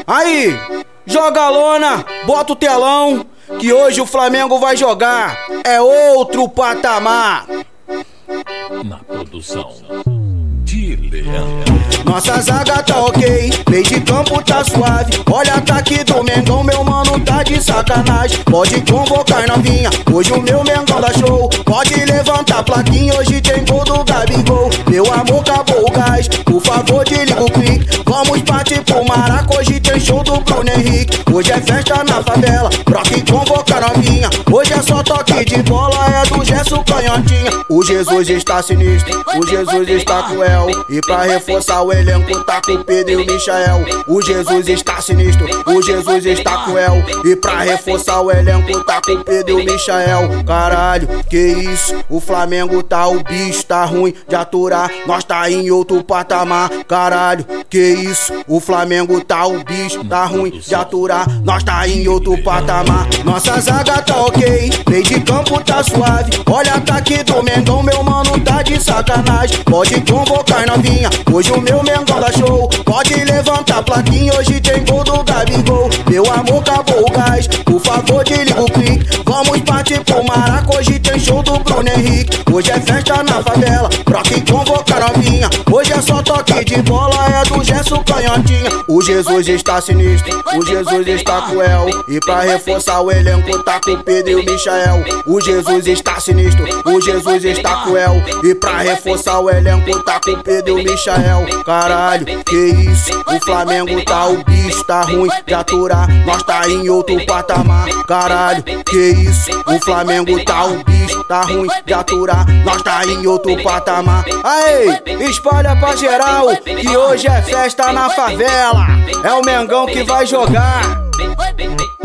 Aí, joga a lona, bota o telão, que hoje o Flamengo vai jogar. É outro patamar. Na produção de Leandro. Nossa zaga tá ok, meio de campo tá suave. Olha ataque do Mengão, meu mano tá de sacanagem. Pode convocar novinha, hoje o meu Mengão dá show. Pode levantar a plaquinha, hoje tem gol do Gabigol. Meu amor, acabou o gás, por favor desliga o quick. Vamos partir pro Maraca, hoje tem show do Bruno Henrique. Hoje é festa na favela, broque convocar novinha. Hoje é só toque de bola, é do Gerson Canhotinha. O Jesus está sinistro, o Jesus está cruel. E pra reforçar o elenco tá com o Pedro e o Michael. O Jesus está sinistro, o Jesus está cruel. E pra reforçar o elenco tá com o Pedro e o Michael. Caralho, que isso, o Flamengo tá, o bicho tá ruim de aturar. Nós tá em outro patamar. Caralho, que isso, o Flamengo tá, o bicho tá ruim de aturar. Nós tá em outro patamar. Nossa zaga tá ok, meio de campo tá suave. Olha ataque do Mengão, meu mano tá de sacanagem. Pode convocar novinha, hoje o meu Mengão dá show. Pode levantar a plaquinha, hoje tem gol do Gabigol. Meu amor, acabou o gás, por favor desliga o quick. Vamos partir pro Maraca, hoje tem show do Bruno Henrique. Hoje é festa na favela, broque convocar novinha. Hoje é só toque de bola, é do Gerson Canhotinha. O Jesus está sinistro, o Jesus está cruel. E pra reforçar o elenco tá com o Pedro e o Michael. O Jesus está sinistro, o Jesus está cruel. E pra reforçar o elenco tá com o Pedro e o Michael. Caralho, que isso, o Flamengo tá, o bicho tá ruim de aturar. Nós tá em outro patamar. Caralho, que isso, o Flamengo tá, o bicho tá ruim de aturar. Nós tá em outro patamar. Aí, espalha pra geral, que hoje é festa na favela. É o Mengão que vai jogar.